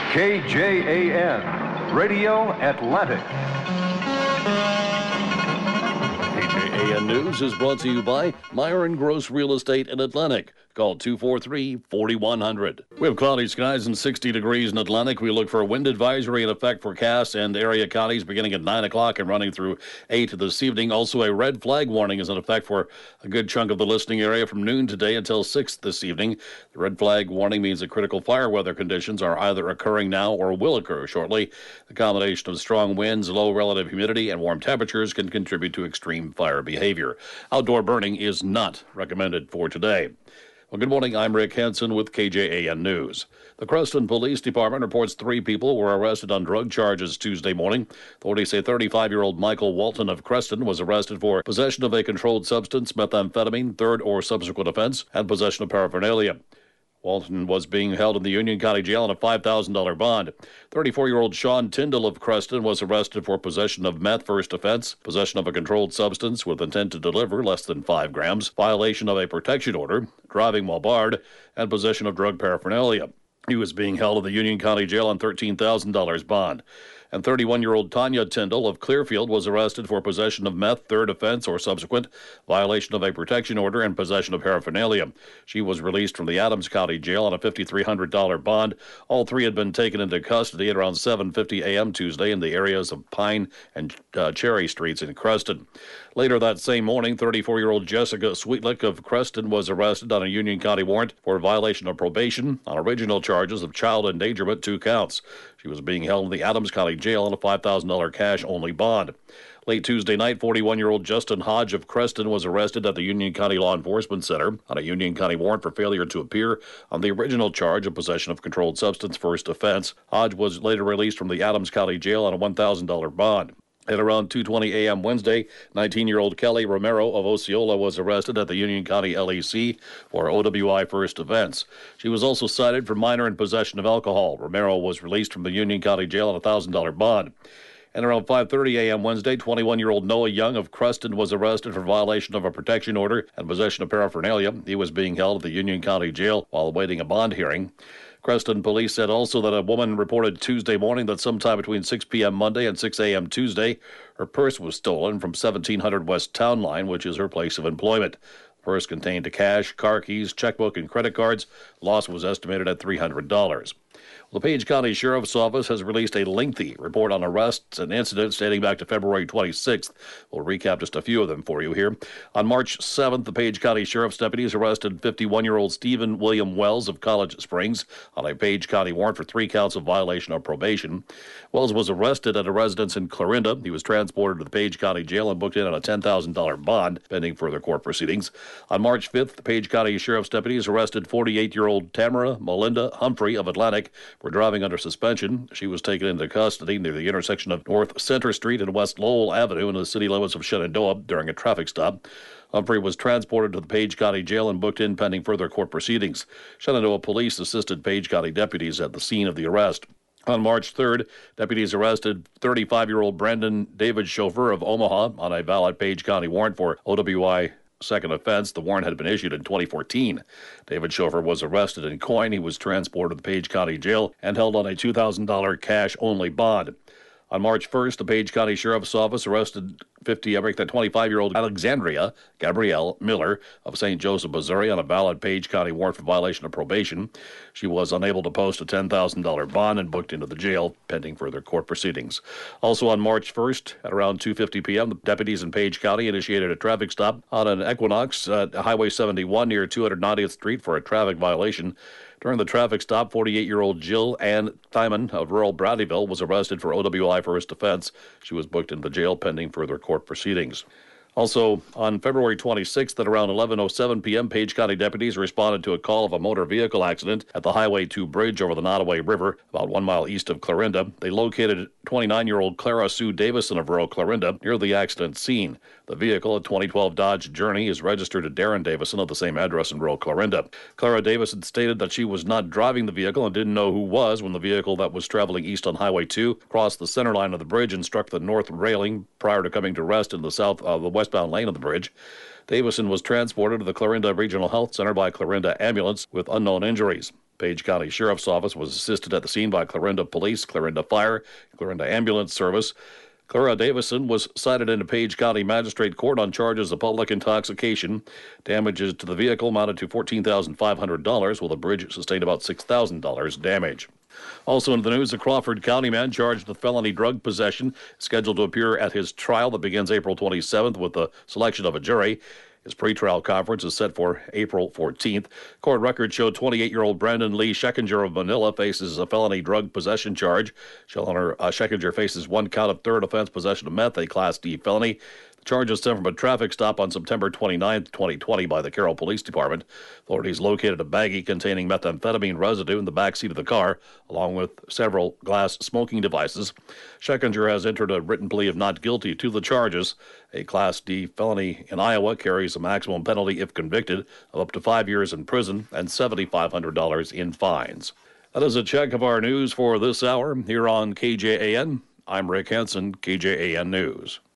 KJAN, Radio Atlantic. KJAN News is brought to you by Myron Gross Real Estate in Atlantic. Call 243-4100. We have cloudy skies and 60 degrees in Atlantic. We look for a wind advisory in effect for Cass and area counties beginning at 9 o'clock and running through 8 this evening. Also, a red flag warning is in effect for a good chunk of the listening area from noon today until 6 this evening. The red flag warning means that critical fire weather conditions are either occurring now or will occur shortly. The combination of strong winds, low relative humidity, and warm temperatures can contribute to extreme fire behavior. Outdoor burning is not recommended for today. Well, good morning. I'm Rick Hansen with KJAN News. The Creston Police Department reports 3 people were arrested on drug charges Tuesday morning. Authorities say 35-year-old Michael Walton of Creston was arrested for possession of a controlled substance, methamphetamine, third or subsequent offense, and possession of paraphernalia. Walton was being held in the Union County Jail on a $5,000 bond. 34-year-old Sean Tyndall of Creston was arrested for possession of meth, first offense, possession of a controlled substance with intent to deliver less than 5 grams, violation of a protection order, driving while barred, and possession of drug paraphernalia. He was being held in the Union County Jail on $13,000 bond. And 31-year-old Tanya Tyndall of Clearfield was arrested for possession of meth, third offense or subsequent, violation of a protection order, and possession of paraphernalia. She was released from the Adams County Jail on a $5,300 bond. All 3 had been taken into custody at around 7:50 a.m. Tuesday in the areas of Pine and Cherry Streets in Creston. Later that same morning, 34-year-old Jessica Sweetlick of Creston was arrested on a Union County warrant for violation of probation on original charges of child endangerment, 2 counts. She was being held in the Adams County Jail on a $5,000 cash-only bond. Late Tuesday night, 41-year-old Justin Hodge of Creston was arrested at the Union County Law Enforcement Center on a Union County warrant for failure to appear on the original charge of possession of controlled substance, first offense. Hodge was later released from the Adams County Jail on a $1,000 bond. At around 2:20 a.m. Wednesday, 19-year-old Kelly Romero of Osceola was arrested at the Union County LEC for OWI first offense. She was also cited for minor in possession of alcohol. Romero was released from the Union County Jail on a $1,000 bond. And around 5:30 a.m. Wednesday, 21-year-old Noah Young of Creston was arrested for violation of a protection order and possession of paraphernalia. He was being held at the Union County Jail while awaiting a bond hearing. Creston police said also that a woman reported Tuesday morning that sometime between 6 p.m. Monday and 6 a.m. Tuesday, her purse was stolen from 1700 West Town Line, which is her place of employment. The purse contained cash, car keys, checkbook, and credit cards. Loss was estimated at $300. The Page County Sheriff's Office has released a lengthy report on arrests and incidents dating back to February 26th. We'll recap just a few of them for you here. On March 7th, the Page County Sheriff's deputies arrested 51-year-old Stephen William Wells of College Springs on a Page County warrant for 3 counts of violation of probation. Wells was arrested at a residence in Clarinda. He was transported to the Page County Jail and booked in on a $10,000 bond, pending further court proceedings. On March 5th, the Page County Sheriff's deputies arrested 48-year-old Tamara Melinda Humphrey of Atlantic for driving under suspension. She was taken into custody near the intersection of North Center Street and West Lowell Avenue in the city limits of Shenandoah during a traffic stop. Humphrey was transported to the Page County Jail and booked in pending further court proceedings. Shenandoah police assisted Page County deputies at the scene of the arrest. On March 3rd, deputies arrested 35-year-old Brandon David Chauffeur of Omaha on a valid Page County warrant for OWI second offense. The warrant had been issued in 2014. David Chauffeur was arrested in Coyne. He was transported to the Page County Jail and held on a $2,000 cash-only bond. On March 1st, the Page County Sheriff's Office arrested 25-year-old Alexandria Gabrielle Miller of St. Joseph, Missouri, on a valid Page County warrant for violation of probation. She was unable to post a $10,000 bond and booked into the jail, pending further court proceedings. Also on March 1st, at around 2:50 p.m., the deputies in Page County initiated a traffic stop on an Equinox at Highway 71 near 290th Street for a traffic violation. During the traffic stop, 48-year-old Jill Ann Thyman of rural Bradleyville was arrested for OWI first offense. She was booked into the jail pending further court proceedings. Also, on February 26th at around 11:07 p.m., Page County deputies responded to a call of a motor vehicle accident at the Highway 2 bridge over the Nottoway River, about 1 mile east of Clarinda. They located 29-year-old Clara Sue Davison of rural Clarinda near the accident scene. The vehicle, a 2012 Dodge Journey, is registered to Darren Davison of the same address in rural Clarinda. Clara Davison stated that she was not driving the vehicle and didn't know who was when the vehicle that was traveling east on Highway 2 crossed the center line of the bridge and struck the north railing prior to coming to rest in the westbound lane of the bridge. Davison was transported to the Clarinda Regional Health Center by Clarinda ambulance with unknown injuries. Page County Sheriff's Office was assisted at the scene by Clarinda Police, Clarinda Fire, Clarinda Ambulance Service. Clara Davison was cited into Page County Magistrate Court on charges of public intoxication. Damages to the vehicle amounted to $14,500, while the bridge sustained about $6,000 damage. Also in the news, a Crawford County man charged with felony drug possession is scheduled to appear at his trial that begins April 27th with the selection of a jury. His pretrial conference is set for April 14th. Court records show 28-year-old Brandon Lee Schekinger of Manila faces a felony drug possession charge. Schekinger faces one count of third offense possession of meth, a Class D felony. The charges stem from a traffic stop on September 29, 2020 by the Carroll Police Department. Authorities located a baggie containing methamphetamine residue in the backseat of the car, along with several glass smoking devices. Schekinger has entered a written plea of not guilty to the charges. A Class D felony in Iowa carries a maximum penalty, if convicted, of up to 5 years in prison and $7,500 in fines. That is a check of our news for this hour. Here on KJAN, I'm Rick Henson, KJAN News.